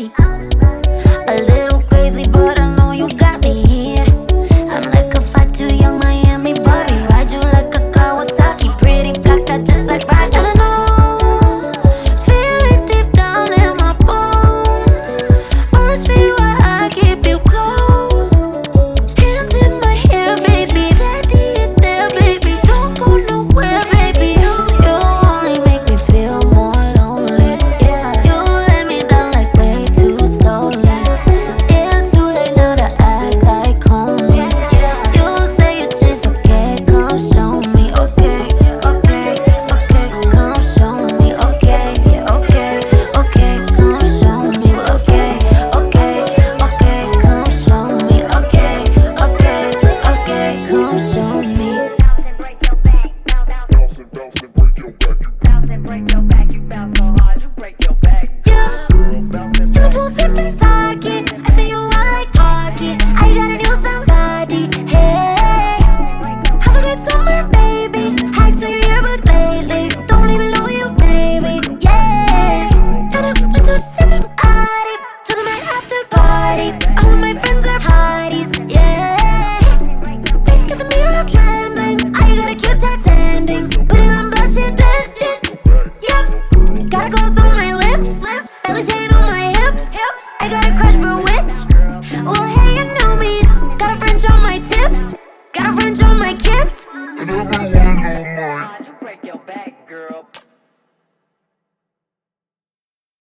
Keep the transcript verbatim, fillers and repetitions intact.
me. A little crazy, but I know you got me here. I'm like a fat too young Miami Bobby. Ride you like a Kawasaki, pretty flat, got just like Roger. And I know, feel it deep down in my bones. Must be why I keep you close. Hands in my hair, baby. Steady it there, baby. Don't go nowhere, baby. You only make me feel more lonely. Yeah, you let me down like way too slowly. It's too late now to act like homies. You say you changed, okay, come show me. Okay, okay, okay, come show me. Okay, yeah, okay, okay, come show me. Well, okay, okay, okay, come show me. Okay, okay, okay, come show me.